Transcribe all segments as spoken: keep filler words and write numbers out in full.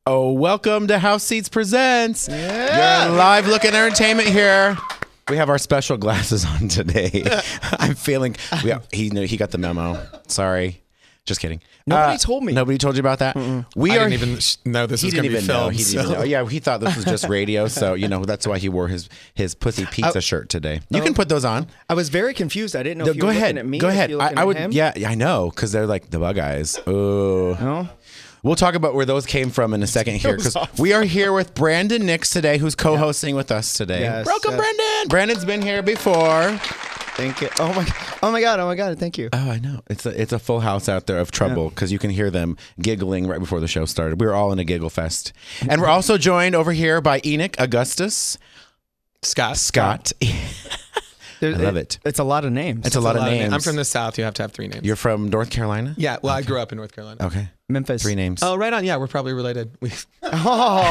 Oh, welcome to House Seats Presents. Yeah. Your live look at entertainment here. We have our special glasses on today. I'm feeling, we are, he he got the memo. Sorry. Just kidding. Nobody uh, told me. Nobody told you about that? Mm-mm. We I are, didn't even sh- know this he was going didn't to be even know. filmed. He didn't so. even know. Yeah, he thought this was just radio. So, you know, that's why he wore his, his Pussy Pizza I, shirt today. You oh, can put those on. I was very confused. I didn't know No, if you go were ahead. looking at me. Go or if ahead. you're I, looking I at would. him. Yeah, I know. Because they're like the bug eyes. Oh. No? We'll talk about where those came from in a second here because we are here with Brandon Nix today, who's co-hosting yeah. with us today. Yes, Welcome, yes. Brandon. Brandon's been here before. Thank you. Oh my! Oh my God! Oh my God! Thank you. Oh, I know. It's a it's a full house out there of trouble because yeah. you can hear them giggling right before the show started. We were all in a giggle fest, and we're also joined over here by Enoch Augustus Scott. Scott. I love it. It's a lot of names. It's a lot a of lot names. Of names. I'm from the South. You have to have three names. You're from North Carolina? Yeah. Well, okay. I grew up in North Carolina. Okay. Memphis. Three names. Oh, right on. Yeah, we're probably related. We. Oh.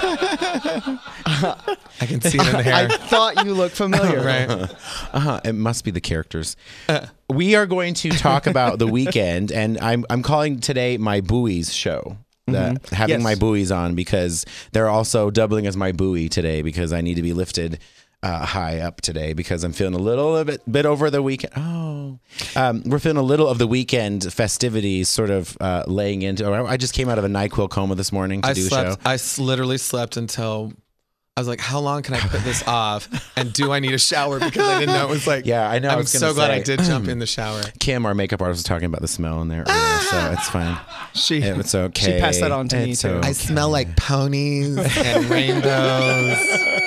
I can see it in the hair. I thought you looked familiar. Right. Uh-huh. It must be the characters. Uh, we are going to talk about the weekend, and I'm I'm calling today my buoys show. That mm-hmm. having yes. my buoys on because they're also doubling as my buoy today because I need to be lifted uh, high up today because I'm feeling a little bit bit over the weekend. Oh, um, we're feeling a little of the weekend festivities sort of uh, laying into. I just came out of a NyQuil coma this morning to I do slept, the show. I s- literally slept until. I was like, how long can I put this off? And do I need a shower? Because I didn't know it was like. Yeah, I know. I'm I was so gonna glad say, I did jump in the shower. Kim, our makeup artist, was talking about the smell in there earlier, so it's fine. She, it's okay. She passed that on to it's me too. Okay. I smell like ponies and rainbows.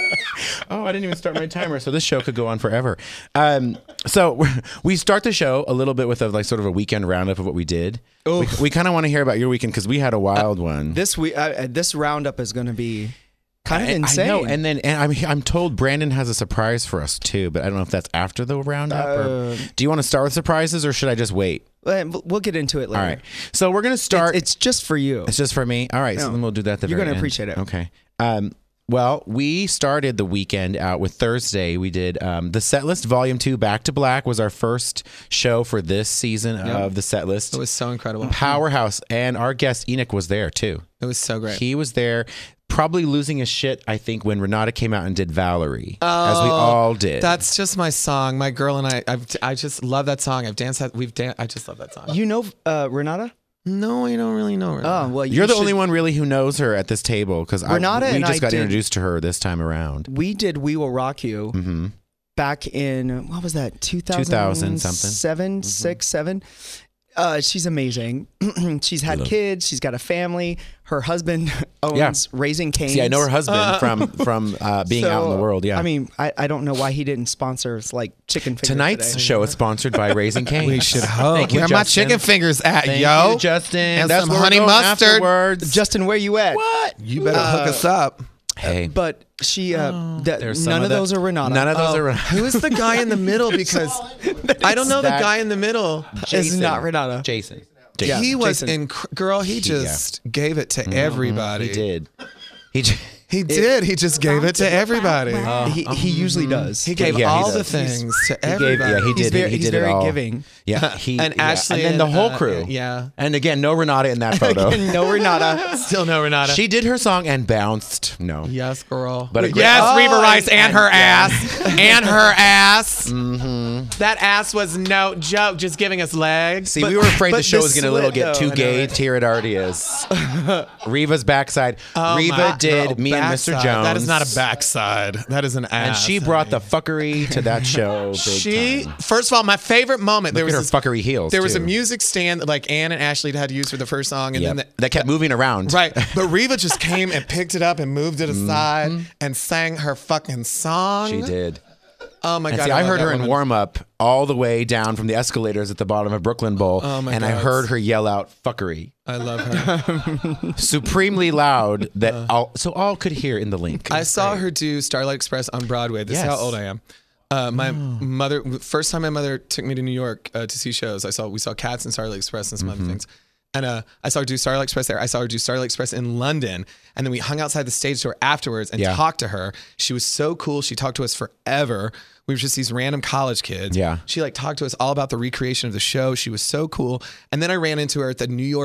Oh, I didn't even start my timer, so this show could go on forever. Um, so we start the show a little bit with a like sort of a weekend roundup of what we did. Oof. We, we kind of want to hear about your weekend because we had a wild uh, one. This we uh, this roundup is going to be. Kind of I, insane. I know, and then and I'm I'm told Brandon has a surprise for us too, but I don't know if that's after the roundup. Uh, or, do you want to start with surprises, or should I just wait? We'll get into it later. All right. So we're gonna start. It's, it's just for you. It's just for me. All right. No, so then we'll do that. At the you're very gonna end. appreciate it. Okay. Um. Well, we started the weekend out with Thursday. We did um, the Setlist Volume Two. Back to Black was our first show for this season yep. of the Setlist. It was so incredible. Powerhouse, and our guest Enoch was there too. It was so great. He was there. Probably losing his shit, I think, when Renata came out and did Valerie, oh, as we all did. That's just my song. My girl and I, I've, I just love that song. I've danced. That, we've danced. I just love that song. You know uh, Renata? No, I don't really know Renata. Oh well, you you're the should... only one really who knows her at this table because Renata we and just I got did... introduced to her this time around. We did "We Will Rock You" mm-hmm. back in what was that? two thousand, two thousand something, seven, mm-hmm. six, seven. Uh, she's amazing. She's had kids. She's got a family. Her husband owns yeah. Raising Cane's. See, I know her husband uh, from from uh, being so, out in the world. Yeah. I mean, I, I don't know why he didn't sponsor like chicken fingers. Tonight's today. show is sponsored by Raising Cane's. We should hope. Thank you, where Justin. my chicken fingers at, Thank yo? You, Justin. And That's some honey mustard. Afterwards. Justin, where you at? What? You better uh, hook us up. Hey, but she, uh, oh, that, none of, of those are Renata. None of those oh, are Renata. Who is the guy in the middle? Because I don't know the guy in the middle. Jason. It's not Renata. Jason. Jason. Yeah, he was Jason. in girl. He just he, yeah. gave it to mm-hmm. everybody. He did. He just, he did. He just gave it to everybody. Uh, he he usually does. He gave yeah, all he the things he's, to everybody. Gave, yeah, he did. He's very, he he's did very it all. giving. Yeah, he and yeah. Ashley, and then the whole uh, crew. Yeah, and again, no Renata in that photo. No Renata. Still no Renata. She did her song and bounced. No. Yes, girl. But yes, oh, Reva Rice and, and her and ass and her ass. Mm-hmm. That ass was no joke. Just giving us legs. See, but, we were afraid the show was going to little get though. too gay. Here it already is. Reva's backside. Oh, Reva my, did no, me backside. and Mister Jones. That is not a backside. That is an ass. And she brought the fuckery to that show. Big she time. First of all, my favorite moment. Look there was at her this, fuckery heels. There was too. a music stand that like Ann and Ashley had to use for the first song, and yep. then the, that kept moving around. Right, but Reva just came and picked it up and moved it aside mm-hmm. and sang her fucking song. She did. Oh my and god! See, I, I heard her woman. in warm up all the way down from the escalators at the bottom of Brooklyn Bowl, oh my and god. I heard her yell out "fuckery." I love her. Supremely loud that uh, all so all could hear in the link. I saw great. her do Starlight Express on Broadway. This yes. is how old I am. Uh, my oh. mother, first time my mother took me to New York uh, to see shows. I saw we saw Cats and Starlight Express and some mm-hmm. other things. And uh, I saw her do Starlight Express there. I saw her do Starlight Express in London. And then we hung outside the stage door afterwards and yeah. talked to her. She was so cool. She talked to us forever. We were just these random college kids. Yeah. She like talked to us all about the recreation of the show. She was so cool. And then I ran into her at the New York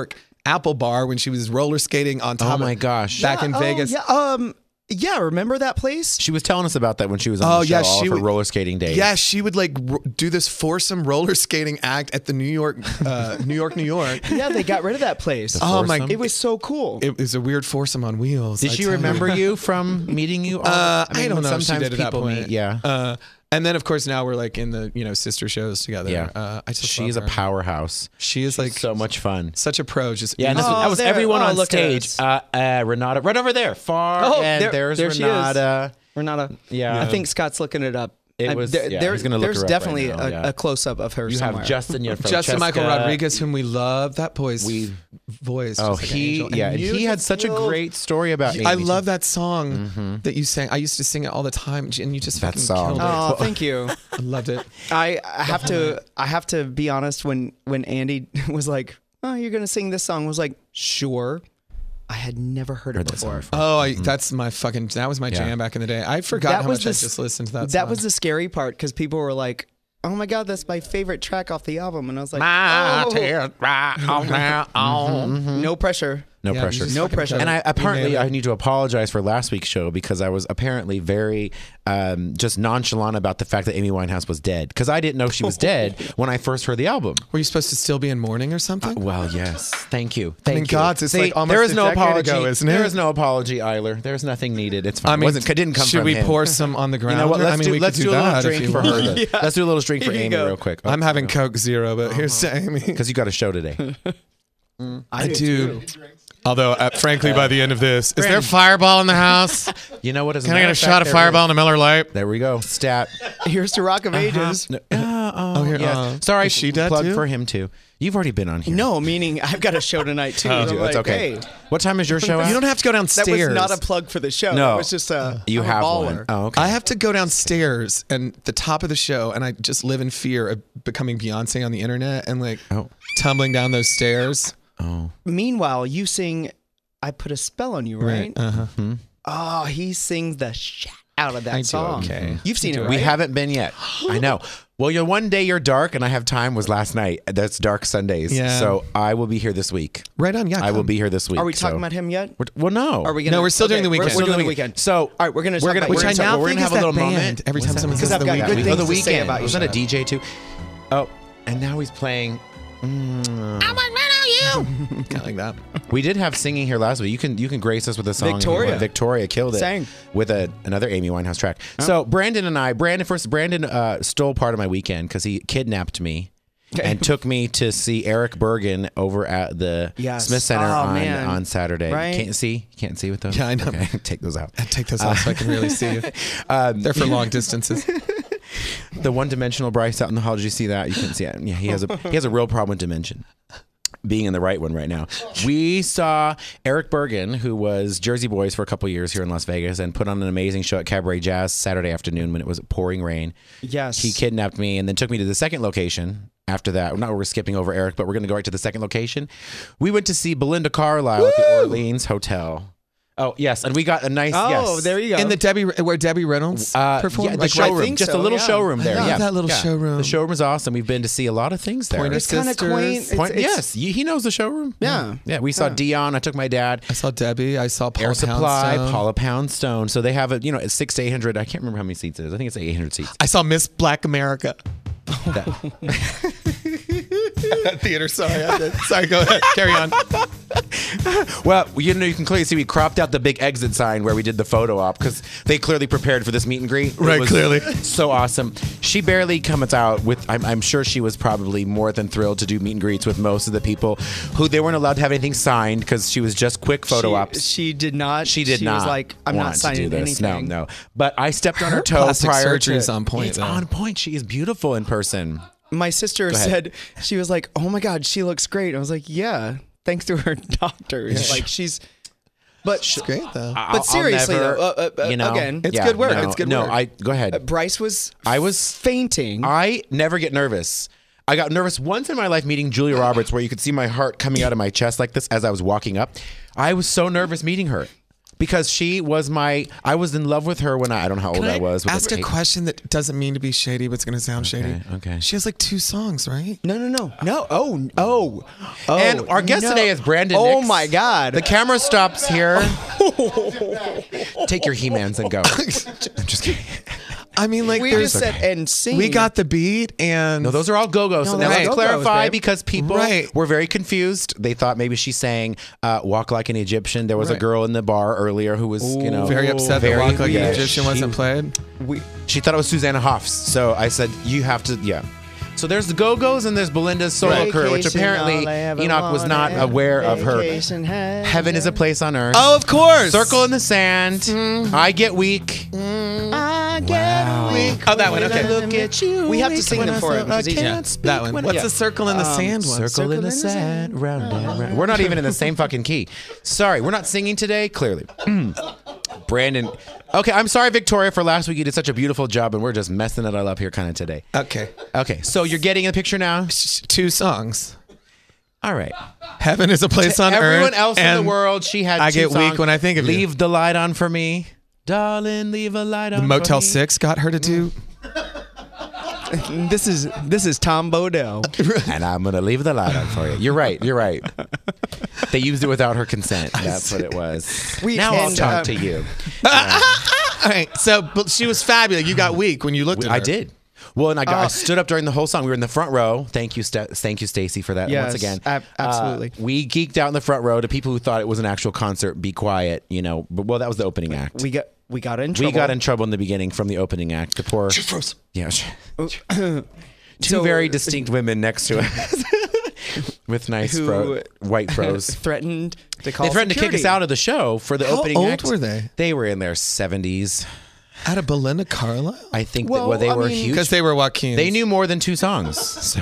Apple Bar when she was roller skating on top. Oh my of, gosh! Back yeah, in oh, Vegas. Yeah, um, yeah. Remember that place? She was telling us about that when she was on Oh, the show, yeah, all she of her would- roller skating days. Yeah, she would like ro- do this foursome roller skating act at the New York, uh, New York, New York. Yeah, they got rid of that place. Oh my! foursome? It was so cool. It was a weird foursome on wheels. Did I she tell remember you. you from meeting you? All, Uh, I, mean, don't know. If she Sometimes did at that people point. meet. Yeah. Uh, and then of course now we're like in the you know sister shows together. Yeah. Uh, I just She's a love her. powerhouse. She is like So much fun. such a pro. Just Yeah, and this was, Oh, that was there- everyone oh, on look at stage. us. Uh, uh, Renata, right over there, far. Oh, and there- there's there she is. Renata. Renata. Yeah. I think Scott's looking it up. It I- was- there- yeah, there- he's gonna look There's her up definitely right now, a, yeah. a close up of her You somewhere. have Justin Yafrancesca. Justin Michael Rodriguez, whom we love. That boy's We- voice. Oh, just like an he angel. yeah, And and you he had just such a killed- great story about Amy. I love that song Mm-hmm. that you sang. I used to sing it all the time, and you just That fucking song. killed it. Oh, thank you. I loved it. I, I have to I have to be honest. When when Andy was like, "Oh, you're gonna sing this song," I was like, "Sure." I had never heard, Heard it that song before. before. Oh, I, that's my fucking. That was my Yeah. jam back in the day. I forgot That how was much the I s- just listened to that. That song. was the scary part because people were like, "Oh my god, that's my favorite track off the album," and I was like, My "Oh, tears right on now on. no pressure." No Yeah, you pressure. just No fucking pressure. killed And it. I You apparently nailed I it. need to apologize for last week's show because I was apparently very um, just nonchalant about the fact that Amy Winehouse was dead because I didn't know she was dead when I first heard the album. Were you supposed to still be in mourning or something? Well, yes. Thank you. Thank mean, you. God, it's See, like almost there is a no decade apology. ago, isn't There it? is no apology, Eiler. There's nothing needed. It's fine. I mean, it, wasn't, it didn't come should from we him. pour some on the ground? You know what? Let's I mean, do we let's could do do a little that if drink you for want. her. Let's do a little drink for Here you Amy go. real quick. I'm having Coke Zero, but here's to Amy. because you got a show today. I do. Although, uh, frankly, by the end of this, is there a fireball in the house? You know what? As Can I matter get a of shot fact, of there Fireball is- and a Miller Lite? There we go. Stat. Here's to Rock of Ages. No, uh, oh, here- yes. uh, Sorry, is she dead plug too? for him too. You've already been on here. No, meaning I've got a show tonight too. You I'm do. like, That's okay. hey, What time is your show out? You don't have to go that downstairs. was not a plug for the show. No. It was just a. You I'm a have baller. one. Oh, okay. I have to go downstairs and the top of the show, and I just live in fear of becoming Beyonce on the internet and like Oh. tumbling down those stairs. Oh. Meanwhile, you sing "I Put a Spell on You," right? Uh huh. Oh, he sings the shit out of that I do, song. okay. You've seen it, right? We haven't been yet. I know. Well, your one day you're dark and I have time was last night. That's Dark Sundays. Yeah. So I will be here this week. Right on. Yeah. I will come. be here this week. Are we talking so- about him yet? We're- Well, no. Are we gonna? No, we're still doing okay, the we're- weekend. We're, Still doing the doing weekend. So all right, we're gonna. we're talk gonna, about we're Which gonna I talk- now we're think gonna is have a little that band. moment. Every time What's someone that? says I've the got weekend. good things Oh, the to say weekend. about Was you. that a D J too? Oh, and now he's playing. Kind of like that. We did have singing here last week. You can you can grace us with a song. if you Victoria. want. Victoria killed it. Sang. with a another Amy Winehouse track. So Brandon and I, Brandon first, Brandon uh, stole part of my weekend because he kidnapped me and took me to see Eric Bergen over at the Yes. Smith Center Oh, on man. on Saturday. Right? Can't see, can't see with those. Yeah, I know. Okay, take those out. Take those off so I can really see you. They're for long distances. The one-dimensional Bryce out in the hall. Did you see that? You couldn't see it. Yeah, he has a he has a real problem with dimension. Being in the right one right now. We saw Eric Bergen, who was Jersey Boys for a couple years here in Las Vegas, and put on an amazing show at Cabaret Jazz Saturday afternoon when it was pouring rain. Yes. He kidnapped me and then took me to the second location after that. Not we're skipping over Eric, but we're going to go right to the second location. We went to see Belinda Carlisle at the Orleans Hotel. Oh, yes. And we got a nice, Oh, yes. there you go. In the Debbie, where Debbie Reynolds Uh, performed. yeah, the like, showroom, think just so, a little yeah. showroom there. love yeah, that little yeah. showroom. The showroom is awesome. We've been to see a lot of things there. Pointer It's kinda Sisters. quaint. It's- Point, yes, he he knows the showroom. Yeah. yeah. We saw Yeah. Dion. I took my dad. I saw Debbie. I saw Paula Air Supply, Poundstone. Paula Poundstone. So they have a you know it's six to eight hundred. I can't remember how many seats it is. I think it's eight hundred seats. I saw Miss Black America. That- Theater. Sorry. I did. Sorry. Go ahead. Carry on. well, you know you can clearly see we cropped out the big exit sign where we did the photo op because they clearly prepared for this meet and greet. It Right, was clearly. so awesome. She barely comes out with. I'm, I'm sure she was probably more than thrilled to do meet and greets with most of the people who they weren't allowed to have anything signed because she was just quick photo she, ops. She did not. She did she not. was like, I'm want not signing to do this. anything. No, no. But I stepped on her, Her toe plastic prior surgery to. is on point, It's though. on point. She is beautiful in person. My sister ahead. said, she was like, oh my God, she looks great. I was like, yeah, thanks to her doctors. Like she's, but It's great though. I'll- But I'll seriously, never, though, uh, uh, you know, again, It's good work. No, It's good no, work. I go ahead. Bryce was I was fainting. I never get nervous. I got nervous once in my life meeting Julia Roberts, where you could see my heart coming out of my chest like this as I was walking up. I was so nervous meeting her because she was my. I was in love with her when I. I don't know how old Can I, I was. with ask the a tape. question that doesn't mean to be shady, but it's going to sound shady. okay. She has like two songs, right? No, no, no, no. Oh, oh, oh. And our guest no. today is Brandon. Oh Nix. my God. The camera stops here. Take your He-Mans and go. I'm just kidding. I mean, like, We there's just said and sing. we got the beat, and No, those are all go-go's. No, So now those let's are go-go's, clarify babe. because people Right. were very confused. They thought maybe she sang uh, "Walk Like an Egyptian." There was a Right. girl in the bar earlier who was, you know, very upset very- that Walk Like yeah, an Egyptian she- wasn't played. We, She thought it was Susanna Hoffs. So I said, you have to, yeah. So there's the Go-Go's and there's Belinda's solo Vacation, career, which apparently all I ever Enoch was not wanted, aware of her. vacation has Heaven is a place on earth. Oh, of course. Circle in the sand. I get weak. I get Wow. weak Oh, that one, when okay. I look at you. We have to sing them for him because he's Yeah, that one. What's Yeah. the circle in the Um, sand one? Circle in the sand, round and round. We're not even in the same fucking key. Sorry, we're not singing today, clearly. Brandon. Okay, I'm sorry, Victoria, for last week. You did such a beautiful job, and we're just messing it all up here kind of today. Okay. Okay, so you're getting a picture now? Two songs. All right. Heaven is a place on earth. Everyone else in the and world, she had I two get weak songs. when I think of you. Leave the light on for me. Darling, leave a light on for Motel me. Six got her to do. This is this is Tom Bodell. And I'm going to leave the light on for you. You're right. You're right. They used it without her consent. That's what it was. We- now I'll and, talk um, to you. All right. So, but she was fabulous. You got weak when you looked at her. I did. Well, and I, got, I Oh. stood up during the whole song. We were in the front row. Thank you, Sta- thank you, Stacy, for that Yes, once again. ab- absolutely. Uh, we geeked out in the front row. To people who thought it was an actual concert, be quiet. You know, but well, that was the opening act. We got we got in We trouble. got in trouble in the beginning from the opening act. The poor, yeah, two So- very distinct women next to us with nice Who- fro- white fros. threatened to call They threatened to kick us security. out of the show for the How opening old act. were they? They were in their seventies. Out of Belinda Carlisle? I think Well, that well, they I were mean- huge. Because they were Joaquin. They knew more than two songs, so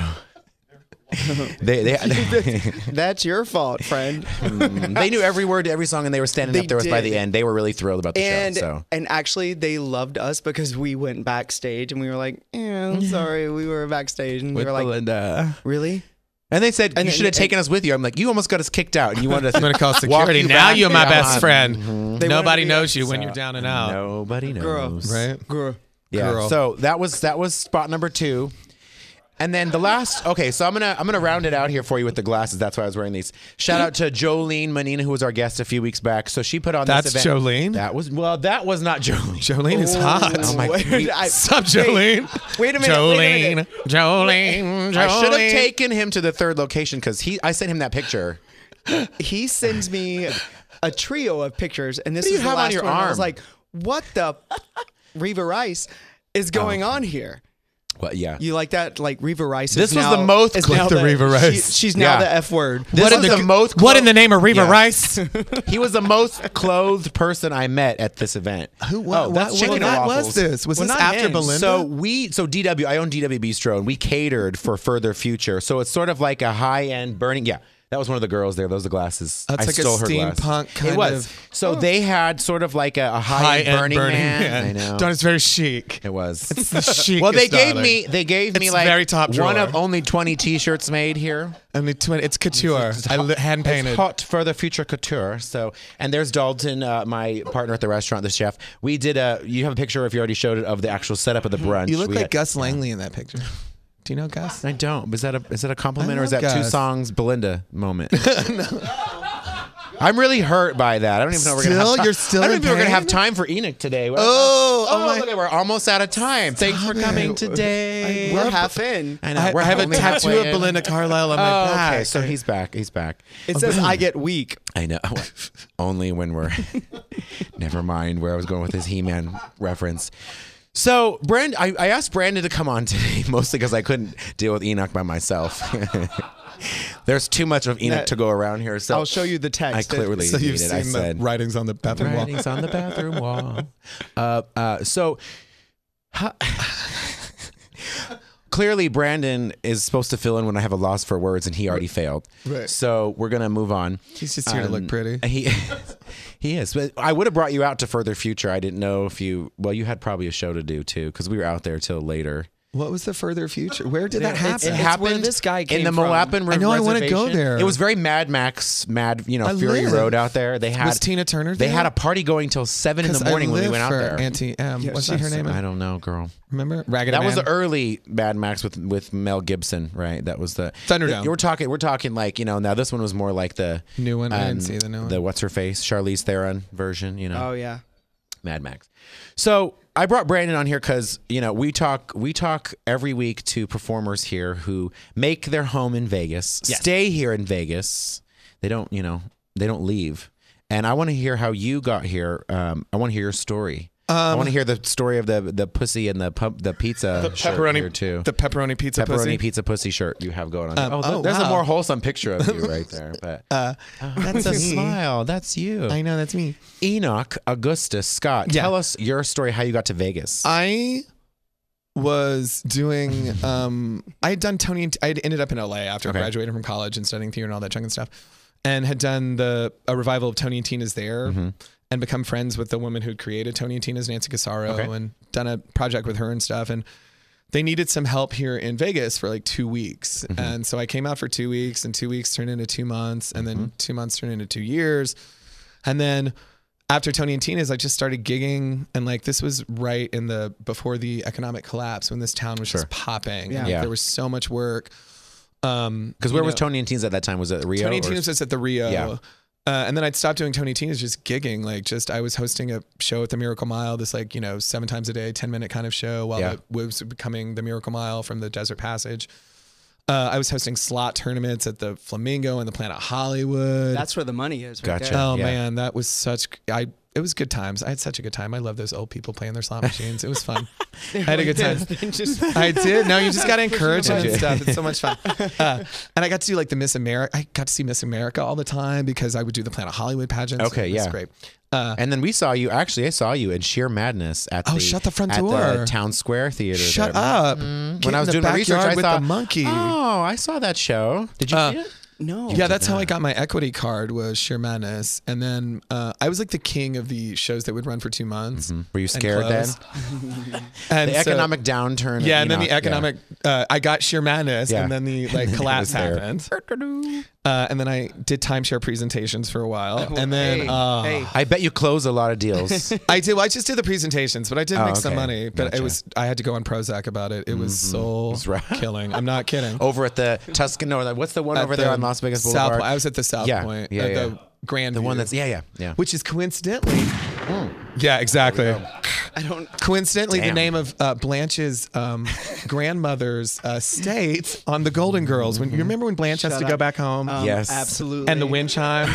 they they That's your fault, friend. they knew every word to every song, and they were standing They up there with by did. the end. They were really thrilled about the and show. So and actually, they loved us because we went backstage and we were like, "Yeah, I'm sorry, we were backstage," and they with were like, Belinda, "Really?" and they said And you then- should have and- taken us with you. I'm like, you almost got us kicked out, and you wanted us I'm going to call walk security. you Now back. you're my Come best on. friend. They Nobody wanted to be- knows you when So, you're down and out. Nobody Girl. knows, Right? Girl. Yeah. Girl. So that was that was spot number two. And then the last, okay, so I'm gonna I'm gonna round it out here for you with the glasses. That's why I was wearing these. Shout out to Jolene Manina, who was our guest a few weeks back. So she put on That's this event. Jolene? That was well, that was not Jolene. Jolene is hot. Oh my Wait, we- I- Sup, wait, Jolene? Wait a minute. Jolene. Wait a minute. Jolene. Jolene. I should have taken him to the third location because he I sent him that picture. He sends me a trio of pictures, and this What do is you the have on last your one. I was arm? like, "What the Reva Rice is going on here?" Well, yeah. You like that? Like Reva Rice. This is was now, the most is click now the Reva Rice. she- she's now Yeah. the F word. This What in was the, the most what in clo- the name of Reva Yeah. Rice? He was the most clothed person I met at this event. Who? What, Oh, that's what, chicken what and was waffles. this? Was Well, this not after him. Belinda? So we, so D W, I own D W Bistro, and we catered for Further Future. So it's sort of like a high end burning. Yeah, that was one of the girls there. Those are the glasses. That's I like a stole her glasses. steampunk kind It was. of- So they had sort of like a, a high, end high-end Burning, Burning Man. Man. I know. Don, it's very chic. It was. It's the chic. Well, they gave me they gave me It's like very top one drawer. of only twenty T-shirts made here. Only twenty. It's couture. I li- hand painted. It's hot Further Future couture. So, and there's Dalton, uh, my partner at the restaurant, the chef. We did a. You have a picture, if you already showed it, of the actual setup of the brunch. You look We like had- Gus Langley in that picture. Do you know Gus? I don't. Is that a is that a compliment I or is that love two Gus. songs Belinda moment? I'm really hurt by that. I don't even know if we're gonna Still? have time. You're still I don't in even know if we're gonna have pain? time for Enoch today. Oh, oh, oh my- look at we're almost out of time. Thanks for Stop coming it. today. We're half in. I know. I, we're I have a only tattoo halfway of in. Belinda Carlisle on my Oh, back. okay. So he's back. He's back. It says I get weak. I know. Only when we're. Never mind where I was going with his He-Man reference. So, Brand, I, I asked Brandon to come on today, mostly because I couldn't deal with Enoch by myself. There's too much of Enoch That- to go around here. So I'll show you the I text. clearly So you've need it. seen I the said writings on the bathroom wall. writings on the bathroom wall. Uh, uh, so. ha- Clearly, Brandon is supposed to fill in when I have a loss for words, and he already failed. Right. So we're gonna move on. He's just here to look Um, pretty. He, he is. But I would have brought you out to Further Future. I didn't know if you. Well, you had probably a show to do too, because we were out there till later. What was the further future? Where did that It's- happen? it's It where happened this guy in came the from. Moappen River I know, I wanna go Reservation. there. It was very Mad Max, Mad, you know, I Fury live. Road out there. They had Was Tina Turner They there? had a party going till seven in the 'Cause morning I when we live went out for there. Auntie M. Yeah, What's that her she's- name? I don't know, girl. Remember? Raggedy That was Man? the early Mad Max with with Mel Gibson, right? That was the Thunderdome. We're talking. We're talking like you know. Now this one was more like the New one. I didn't um, see the new one. The what's her face, Charlize Theron version. You know, Oh yeah. Mad Max. So I brought Brandon on here because you know we talk we talk every week to performers here who make their home in Vegas, Yes. stay here in Vegas. They don't, you know, they don't leave. And I want to hear how you got here. Um, I want to hear your story. I want to hear the story of the the pussy and the pump, the pizza the shirt pepperoni here too. The pepperoni pizza pepperoni pussy. pizza pussy shirt you have going on. Um, oh, oh, there's wow. a more wholesome picture of you right there. But Uh, that's a smile. That's you. I know, that's me. Enoch Augustus Scott. Yeah. Tell us your story. How you got to Vegas? I was doing um I had done Tony and I had ended up in L A after Okay. graduating from college and studying theater and all that junk and stuff, and had done the a revival of Tony and Tina's There Mm-hmm. and become friends with the woman who'd created Tony and Tina's, Nancy Casaro, Okay. and done a project with her and stuff. And they needed some help here in Vegas for like two weeks. Mm-hmm. And so I came out for two weeks and two weeks turned into two months and Mm-hmm. then two months turned into two years. And then after Tony and Tina's, I just started gigging. And like, this was right in the, before the economic collapse when this town was Sure. just popping. Yeah. And Yeah. there was so much work. Um, Because you where was know, Tony and Teens at that time? Was it Rio? Tony and or- Tina's was at the Rio. Yeah. Uh, and then I'd stopped doing Tony Tina's, just gigging. Like, just I was hosting a show at the Miracle Mile, this like, you know, seven times a day, ten minute kind of show while Yeah. it was becoming the Miracle Mile from the Desert Passage. Uh, I was hosting slot tournaments at the Flamingo and the Planet Hollywood. That's where the money is. Right Gotcha. there. oh yeah. man, that was such. I it was good times. I had such a good time. I love those old people playing their slot machines. It was fun. I had a good time. Just- I did. No, you just got to encourage them and Did you? stuff. It's so much fun. Uh, and I got to do like the Miss America. I got to see Miss America all the time because I would do the Planet Hollywood pageants. Okay, It was yeah. great. Uh, And then we saw you. Actually, I saw you in Sheer Madness at Oh, the shut the front at door. the Town Square Theater. shut there. up. When Get I was in doing the my research, backyard I with thought, the monkey. Oh, I saw that show. Did you Uh, see it? no. Yeah, that's how I got my equity card, was Sheer Madness. And then uh, I was like the king of the shows that would run for two months. Were you and scared then? close. And The so- economic downturn. Yeah, you and then know, the economic, uh, I got Sheer Madness, Yeah. and then the like collapse was there. happened. Uh, and then I did timeshare presentations for a while. And then Hey, uh, hey. Yeah. I bet you closed a lot of deals. I did. Well, I just did the presentations, but I did Oh, make some okay. money. But Gotcha. it was I had to go on Prozac about it. It was soul That's right. killing. I'm not kidding. over at the Tuscan. No, what's the one At over the there on Las Vegas South Boulevard? Point. I was at the South Yeah, Point. yeah, uh, yeah. The Grand the one View, that's yeah, yeah, yeah. which is coincidentally. Yeah, exactly. I don't. Coincidentally, Damn. the name of uh, Blanche's um, grandmother's uh, state on the Golden Girls. When you remember when Blanche has Shut to go up. back home, Um, Yes. Absolutely. and the wind chime.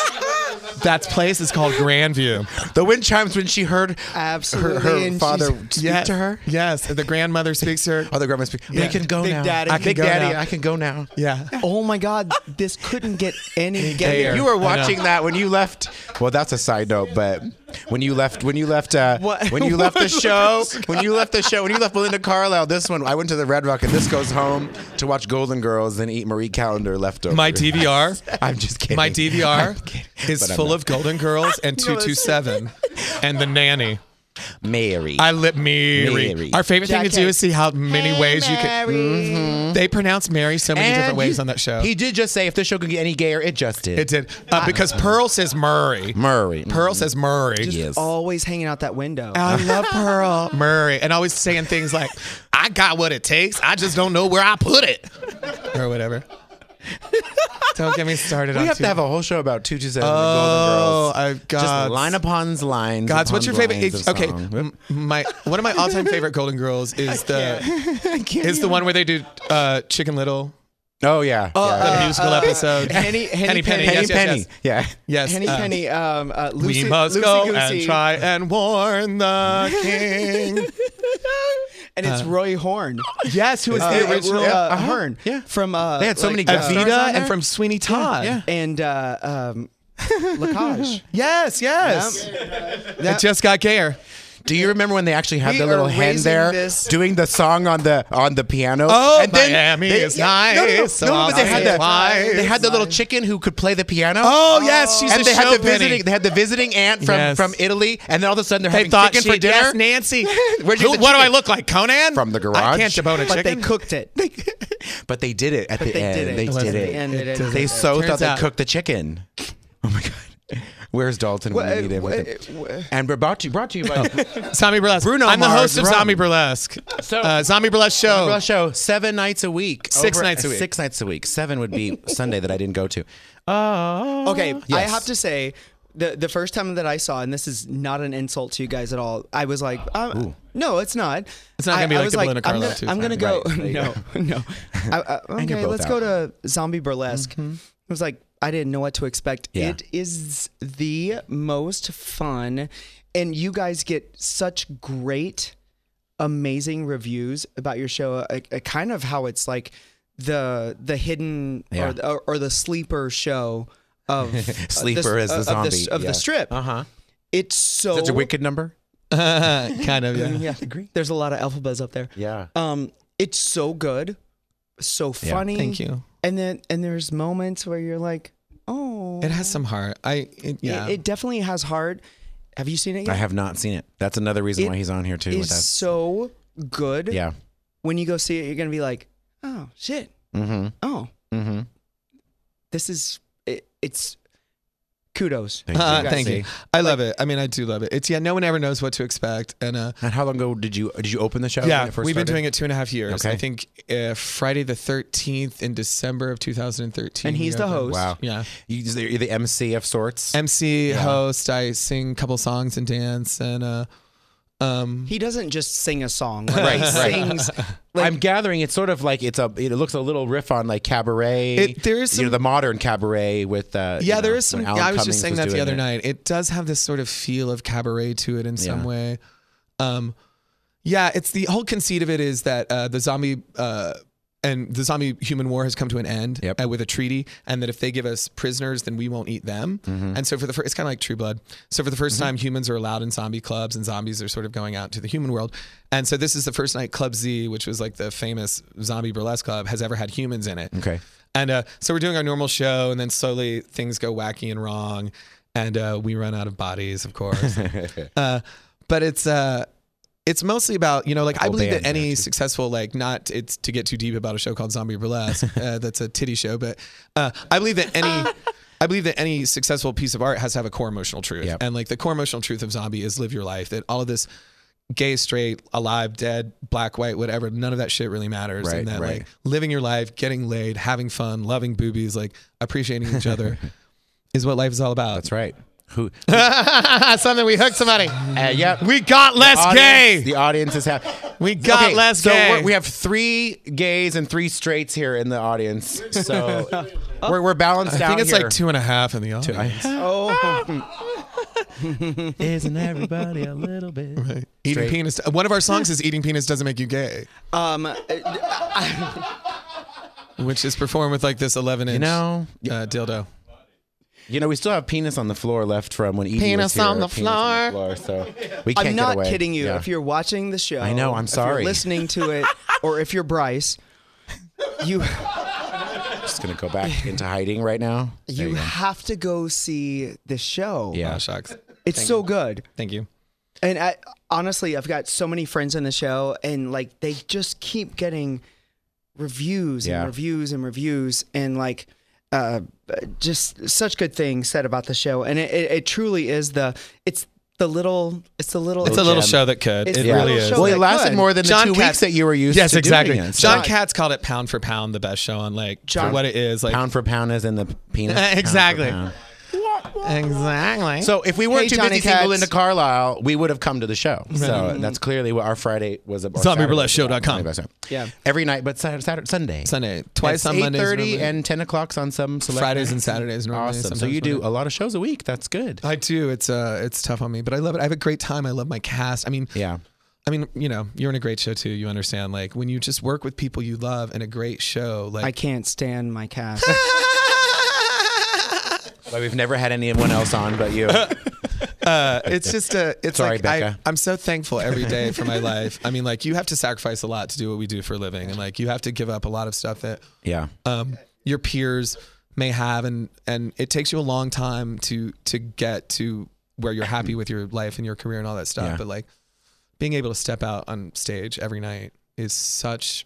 That place is called Grandview. The wind chimes when she heard Absolutely. her, her and father she's- speak Yes, to her. Yes, the grandmother speaks to her. Oh, the grandma speak. Yeah. We can go Big now. Daddy. I can Big go Daddy, now. I can go now. Yeah. Oh my God! This couldn't get any gayer. gayer. You were I know. watching that when you left. Well, that's a side note, but when you left, when you left, uh, What? when you left the show, when you left the show, when you left Belinda Carlisle, this one, I went to the Red Rock, and this goes home to watch Golden Girls and eat Marie Callender leftovers. My D V R. I'm just kidding. My D V R I'm kidding, is but I'm full not. of Golden Girls and two two seven and The Nanny. Mary. I lit Mary. Mary. Our favorite thing to do Jack is see how many ways you can. Mm-hmm. They pronounce Mary so many different ways he- on that show. He did just say if the show could get any gayer, it just did. it did uh, because Pearl says Murray. Murray. Pearl says Murray. Yes. Always hanging out that window. I love Pearl Murray, and always saying things like, "I got what it takes. I just don't know where I put it," or whatever. Don't get me started. We on have two- to have a whole show about two two seven and Oh, Golden Girls. I've got Just line upon lines. God's, what's your upon favorite? lines it's- of okay, song. m- my one of my all-time favorite Golden Girls is the is the one where they do uh, Chicken Little, Oh yeah. the yeah. musical episode. Henny, Henny, Henny Penny, Penny, yes, yes, Penny. yes. Yeah. Yes, Henny uh, Penny. Um, uh, Lucy, we must Lucy go Goosey. and try and warn the king. And it's Roy Horn. Yes, who is Uh, the original? uh, uh-huh. Horn. Yeah. From uh, They had so like, many uh, guest stars on Avita there? and from Sweeney Todd. Yeah. and uh, um, Lacage. Yes, yes. Yep. It just got gayer. Do you remember when they actually had We the little are hen raising there this- doing the song on the on the piano? Oh, Miami is nice, No, no, no, so no, I'll but they say had it the twice. they had the little chicken who could play the piano. Oh, yes, she's and a they had show the visiting. penny. They had the visiting aunt from, Yes. from Italy, and then all of a sudden they're They having thought chicken she, for dinner. yes, Nancy. Where'd you Who, get the what do I chicken? look like, Conan? From the I garage. can't debone a But chicken. they cooked it. But they did it at the they end. did it. They It did wasn't it. the end, they did They it. so Turns thought they out- cooked the chicken. Oh my god. Where's Dalton when What- we need him? with him? what- what- And we're brought to you, brought to you by Zombie Burlesque. Bruno I'm the Mars host of Rum. Zombie Burlesque. So- uh, Zombie Burlesque show. Umbrella Show seven nights a week. Six Over- nights a week. Six nights a week. Seven would be Sunday that I didn't go to. Oh. Okay, I Yes. have to say, the the first time that I saw, and this is not an insult to you guys at all, I was like, uh, no, it's not. It's not gonna I- be I like was the Belinda I'm Carlisle gonna, too, I'm gonna fine. go. Right, there you no, no. I, I, And you're okay, both let's out. go to Zombie Burlesque. It was like I didn't know what to expect. Yeah. It is the most fun, and you guys get such great, amazing reviews about your show. A, a kind of how it's like the the hidden Yeah. or, the, or or the sleeper show of Sleeper of is the of zombie. of yeah. the strip. Uh huh. It's so That's a wicked number. kind of, yeah. yeah. There's a lot of alphabets up there. Yeah. Um, it's so good, so Yeah. funny. Thank you. And then and there's moments where you're like, oh, It has some heart. I it, yeah. It, it definitely has heart. Have you seen it yet? I have not seen it. That's another reason It why he's on here too. With It's us. so good. Yeah. When you go see it, you're gonna be like, oh shit. Mm-hmm. Oh, Mm-hmm. this is it, it's kudos. Thank Uh, you. thank See? you. I love it. I mean, I do love it. It's yeah. No one ever knows what to expect, and uh, And how long ago did you did you open the show? when yeah, it first we've been started? doing it two and a half years. Okay. I think uh, Friday the thirteenth in December of two thousand thirteen. And he's we the opened. host. Wow. Yeah, You, you're the M C of sorts. M C Yeah. host. I sing a couple songs and dance, and uh, um, He doesn't just sing a song. Like, Right, he right. sings. Like, I'm gathering it's sort of like it's a it looks a little riff on like cabaret. It- there is you know some- the modern cabaret with uh, yeah, you there know, is some. when Yeah, Alan I was Cummings just saying that the doing other it. night. It does have this sort of feel of cabaret to it in some Yeah. way. Um, yeah, it's the whole conceit of it is that uh, the zombie uh, and the zombie human war has come to an end Yep. uh, with a treaty, and that if they give us prisoners, then we won't eat them. Mm-hmm. And so for the first, it's kind of like True Blood. So for the 1st time, humans are allowed in zombie clubs, and zombies are sort of going out to the human world. And so this is the first night Club Z, which was like the famous zombie burlesque club, has ever had humans in it. Okay. And uh, so we're doing our normal show, and then slowly things go wacky and wrong, and uh, we run out of bodies, of course. uh, but it's uh, it's mostly about, you know, like I Whole believe that band, any yeah. successful, like not it's to get too deep about a show called Zombie Burlesque, uh, that's a titty show, but uh, I believe that any. I believe that any successful piece of art has to have a core emotional truth. Yep. And like the core emotional truth of Zombie is live your life. That all of this gay, straight, alive, dead, black, white, whatever, none of that shit really matters. Right, and that right. like living your life, getting laid, having fun, loving boobies, like appreciating each other is what life is all about. That's right. Who? Something we hooked somebody. Uh, yep. We got less Audience- gay. The audience is happy. We got Okay, less so gay. we're, we have three gays and three straights here in the audience. So we're, we're balanced I out think it's here. like two and a half in the audience. oh, Isn't everybody a little bit? Right. Eating Straight. penis. One of our songs is "Eating Penis Doesn't Make You Gay," um, which is performed with like this eleven inch You know, uh, dildo. you know, we still have penis on the floor left from when Edie Penis was here. on the Penis on the floor, so we can't I'm get not away. kidding you. Yeah. If you're watching the show, I know, I'm if sorry. you're listening to it, or if you're Bryce, you just gonna go back into hiding right now. There you you go. have to go see the show. Yeah. Oh, shucks. It's so good. Thank you. And I, honestly, I've got so many friends in the show, and like they just keep getting reviews Yeah. and reviews and reviews, and like uh, just such good things said about the show. And it, it, it truly is the it's the little it's the little It's a little gem. show that could. It's It a really little is. show Well, it that lasted could. more than the John two Katz- weeks that you were used Yes, to exactly. doing it. John So- Katz called it pound for pound the best show on like John- for what it is. Like pound for pound is in the penis. Pound for Exactly. pound. exactly. So if we weren't Hey, too Johnny busy single Katz. Linda Carlisle, we would have come to the show. So that's clearly what our Friday was about. zombie burlesque show dot com. Yeah. Every night, but Saturday, Saturday Sunday. Sunday, twice on eight Mondays, thirty normally. and ten o'clocks on some select Fridays and nights. Saturdays normally. Awesome. So sometimes you do Monday. a lot of shows a week. That's good. I do. It's uh, it's tough on me, but I love it. I have a great time. I love my cast. I mean, Yeah. I mean, you know, you're in a great show too. You understand, like when you just work with people you love in a great show, like I can't stand my cast. But we've never had anyone else on but you. Uh, it's just a. It's Sorry, like I, Becca. I'm so thankful every day for my life. I mean, like you have to sacrifice a lot to do what we do for a living, and like you have to give up a lot of stuff that Yeah. um, your peers may have, and and it takes you a long time to to get to where you're happy with your life and your career and all that stuff. Yeah. But like being able to step out on stage every night is such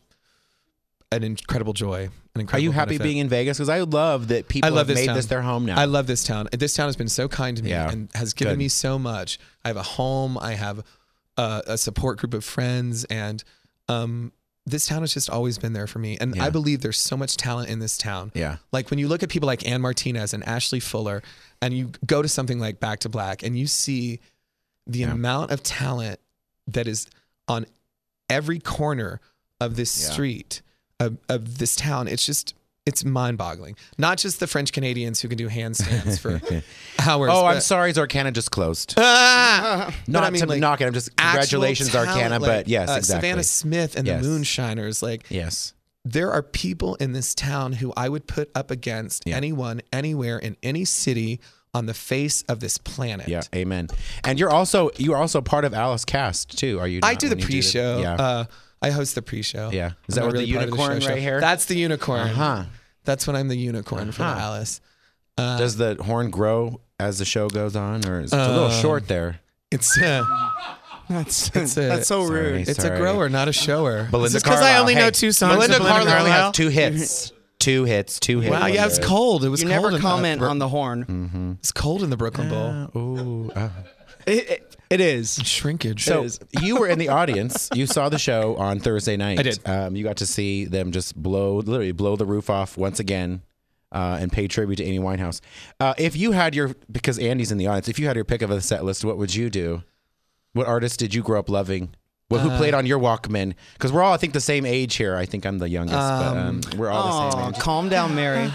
an incredible joy. An incredible Are you happy benefit. being in Vegas? Because I love that people I love have this made town. this their home now. I love this town. This town has been so kind to me Yeah. and has given Good. me so much. I have a home. I have a, a support group of friends, and um, this town has just always been there for me. And Yeah. I believe there's so much talent in this town. Yeah. Like when you look at people like Ann Martinez and Ashley Fuller, and you go to something like Back to Black, and you see the Yeah. amount of talent that is on every corner of this Yeah. street of, of this town. It's just, it's mind-boggling. Not just the French Canadians who can do handstands for hours. Oh, I'm but- sorry, Zarkana just closed. Ah! Not But I mean, to like, knock it. I'm just actual congratulations, talent, Zarkana. like, But yes, uh, exactly. Savannah Smith and Yes. the Moonshiners. Like, Yes. there are people in this town who I would put up against Yeah. anyone, anywhere, in any city on the face of this planet. Yeah. Amen. And you're also you are also part of Alice Cast too. Are you? I not, do the when you pre-show. Yeah. Uh, I host the pre-show. Yeah. Is I'm that not what the really part of unicorn show right show. here? That's the unicorn. Huh. That's when I'm the unicorn for the Uh-huh. Alice. Uh, Does the horn grow as the show goes on, or is it a little Um, short there? it's uh, That's It's a- that's so Sorry. rude. it's Sorry. a grower, not a shower. Belinda because I Carlisle. only know Hey, two songs. Belinda of Belinda Carlisle only Carlisle. has two hits. Two hits. Two hits. Wow, yeah, it's cold. It was You cold. never in comment the, on the horn. It's cold in the Brooklyn Bowl. Ooh. uh. It, it, it is. Shrinkage. So is. you were in the audience. You saw the show on Thursday night. I did. Um, you got to see them just blow, literally blow the roof off once again, uh, and pay tribute to Amy Winehouse. Uh, if you had your, because Andy's in the audience, if you had your pick of a set list, what would you do? What artist did you grow up loving? Well, who Uh, played on your Walkman? Because we're all, I think, the same age here. I think I'm the youngest, but um, we're all the same Aw, age. calm down, Mary.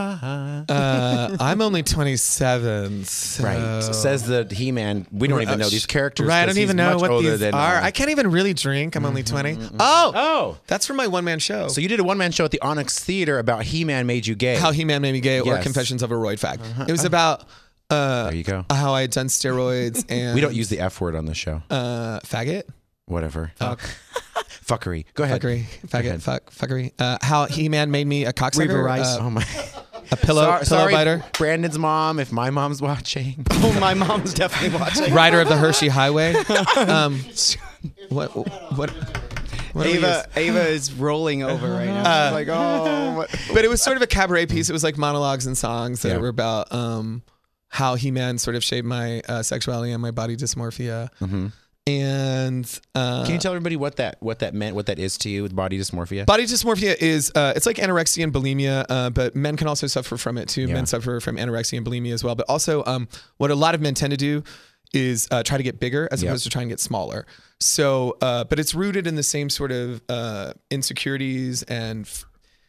uh, I'm only twenty-seven. So. Right. Says the He-Man. We don't even know these characters. Right, I 'cause don't even he's know much what older these than, are. uh, I can't even really drink. I'm only twenty. Oh, Oh. that's from my one-man show. So you did a one-man show at the Onyx Theater about He-Man Made You Gay. How He-Man Made Me Gay, or Yes. Confessions of a Roid Fag. It was about uh, There you go. how I had done steroids and We don't use the F word on the show. uh, faggot, Whatever. fuck, Fuckery. Go ahead. fuckery, faggot, ahead. fuck, fuckery. Uh, how He-Man made me a cocksucker, Reva Rice. uh, Oh my. a pillow, Sor- pillow sorry, biter, Brandon's mom. If my mom's watching. Oh, my mom's definitely watching. rider of the Hershey Highway. Um, what? What? what do we Ava, use? Ava is rolling over right now. Uh, She's like, oh, what? But it was sort of a cabaret piece. It was like monologues and songs that Yeah. were about um, how He-Man sort of shaped my uh, sexuality and my body dysmorphia. Mhm. And uh, Can you tell everybody what that what that meant? What that is to you with body dysmorphia? body dysmorphia is uh, it's like anorexia and bulimia, uh, but men can also suffer from it too. Yeah. Men suffer from anorexia and bulimia as well. But also, um, what a lot of men tend to do is uh, try to get bigger as Yep. opposed to trying to get smaller. So, uh, but it's rooted in the same sort of uh, insecurities and f-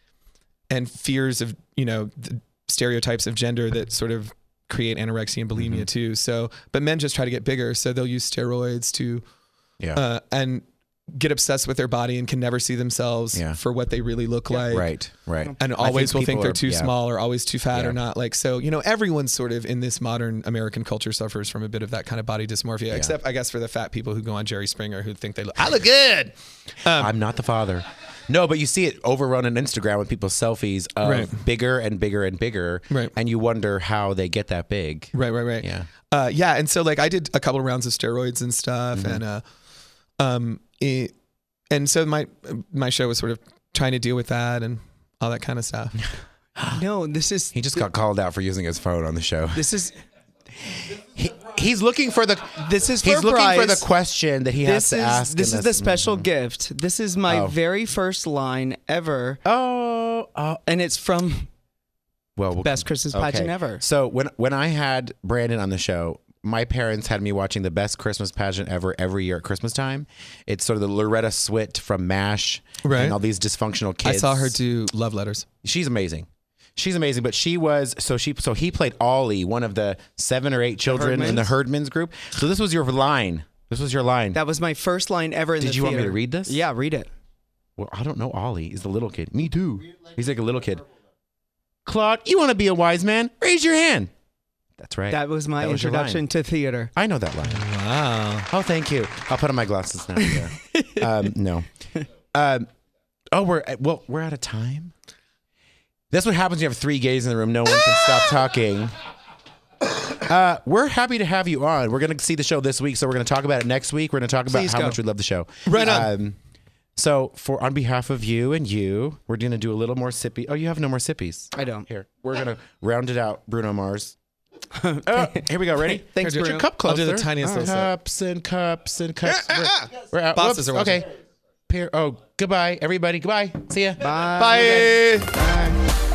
and fears of, you know, the stereotypes of gender that sort of create anorexia and bulimia Mm-hmm. too. So, but men just try to get bigger, so they'll use steroids to yeah. uh, and get obsessed with their body and can never see themselves Yeah. for what they really look like. right. Right. And I always will think people they're are- too yeah. small or always too fat Yeah. or not. Like, so, you know, everyone sort of in this modern American culture suffers from a bit of that kind of body dysmorphia, except I guess for the fat people who go on Jerry Springer who think they look, I look good. Um, I'm not the father. No, but you see it overrun on Instagram with people's selfies of Right. bigger and bigger and bigger, Right. and you wonder how they get that big. Right, right, right. Yeah. Uh, yeah. And so like I did a couple of rounds of steroids and stuff. Mm-hmm. And, uh, um, it, and so my, my show was sort of trying to deal with that and all that kind of stuff. No, this is He just got called out for using his phone on the show. this is He, he's looking for the. this is for He's looking for the Bryce. question that he has This to is ask. this in is the special gift. This is my Oh. very first line ever, Oh, oh. and it's from Well, we'll Best Christmas Pageant Ever. So when when I had Brandon on the show, my parents had me watching the best Christmas pageant ever every year at Christmas time. It's sort of the Loretta Swit from MASH Right. and all these dysfunctional I kids. saw her do love letters. She's amazing. She's amazing, but she was so she so he played Ollie, one of the seven or eight children in the Herdmans group. So this was your line. This was your line. That was my first line ever in Did the you want me theater. to read this? Yeah, read it. Well, I don't know. Ollie is the little kid. Me too. He's like a little kid. Claude, you want to be a wise man? Raise your hand. That's right. That was my That was your introduction line. to theater. I know that line. Wow. Oh, thank you. I'll put on my glasses now. Yeah. um, no. Um, oh, we're well. We're out of time. That's what happens when you have three gays in the room. No one can stop talking. Uh, we're happy to have you on. We're going to see the show this week, so we're going to talk about it next week. We're going to talk about Please how go. much we love the show. Right on. Um, so, for on behalf of you and you, we're going to do a little more sippy. Oh, you have no more sippies. I don't. Here, we're going to round it out, Bruno Mars. Oh, here we go. Ready? Thanks, Here, Put Bruno. your cup I'll closer. do the tiniest little sip. Cups and cups and cups. We're, we're out. Bosses Whoops. are watching. Okay. Peer. Oh, goodbye, everybody. Goodbye. See ya. Bye. Bye. Bye.